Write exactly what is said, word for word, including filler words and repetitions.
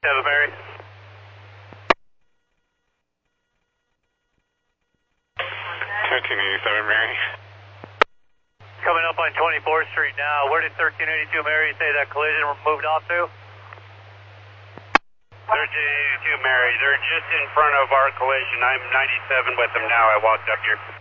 ninety-seven Mary. thirteen eighty-seven Mary. Coming up on twenty-fourth Street now. Where did thirteen eighty-two Mary say that collision moved off to? thirteen eighty-two Mary, they're just in front of our collision. I'm ninety-seven with them now. I walked up here.